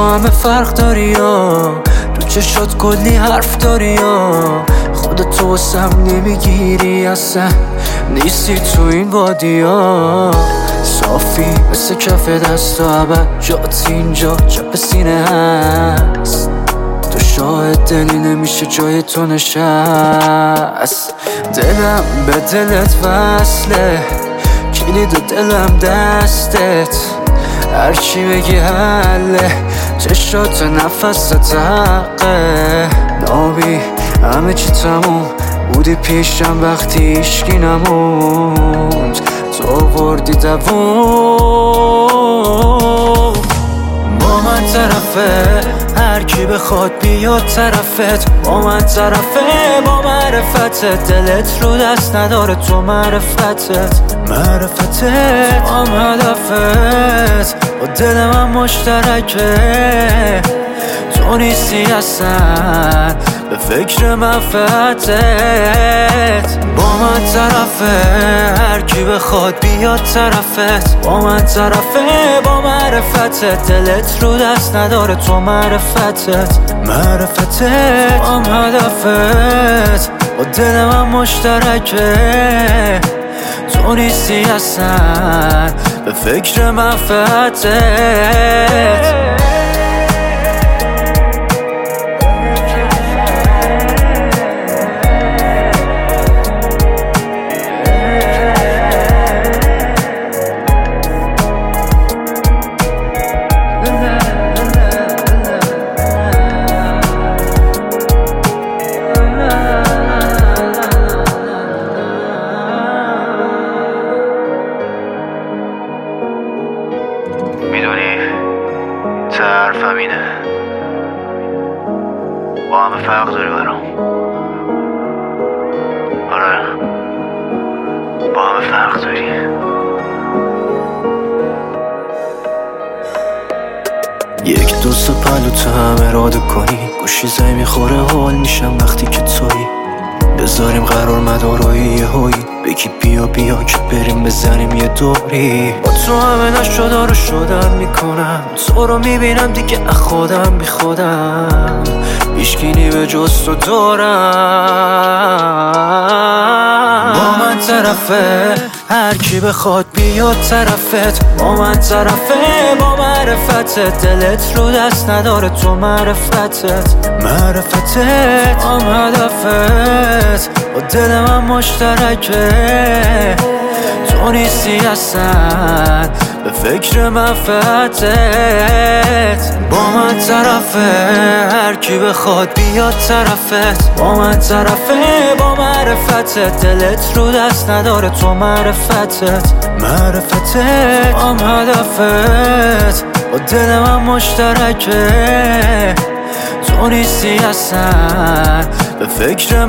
همه فرق داری یا تو چشات کلی حرف داری یا خودتو واسم نمیگیری اصلا نیستی تو این وادی ها صافی مثل کف دست و عبد جات اینجا چپ سینه هست تو شاهد دلی نمیشه جای تو نشست دلم به دلت وصله کلید دلم دستت هرچی بگی حله چشات نفست حقه نابی همه چی تموم بودی پیشم وقتی ایشکی نموند تو آوردی دوون با من طرفه هر کی بخواد بیاد طرفت با من طرفه با معرفتت دلت رو دست نداره تو معرفتت هم هدفت با دل من مشترکه تو نیستی اصلا به فکر منفعتت با من طرفه هر کی بخواد بیاد طرفت با من طرفه با معرفتت دلت رو دست نداره تو معرفتت هم هدفت با دل من مشترکه تو نیستی اصلا به فکر منفعتت میدونی حرفم اینه با همه فرق داری برام آره با همه فرق داری یک دوست پلو تو هم اراده کنی گوشی زنگ میخوره حال میشم وقتی که تویی بذاریم قرار مدارای یه هایی بگی بیا بیا که بریم بزنیم یه دوری با تو همه نشده رو شدم میکنم تو رو میبینم دیگه خودم بی خودم هیچکی به جز تو دارم با من طرفه هر کی بخواد بیاد طرفت با من طرفه با معرفتت دلت رو دست نداره تو معرفتت هم هدفت با دل من مشترکه تو نیستی اصلا به فکر منفعتت با من طرفه هر کی بخواد بیاد طرفت با من طرفه با معرفتت دلت رو دست نداره تو معرفتت هم هدفت با دل من مشترکه تو نیستی اصلا به فکر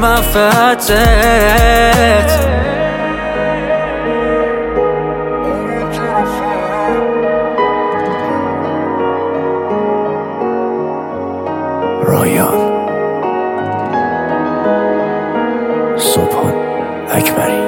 منفعتت رایان سبحان اکبری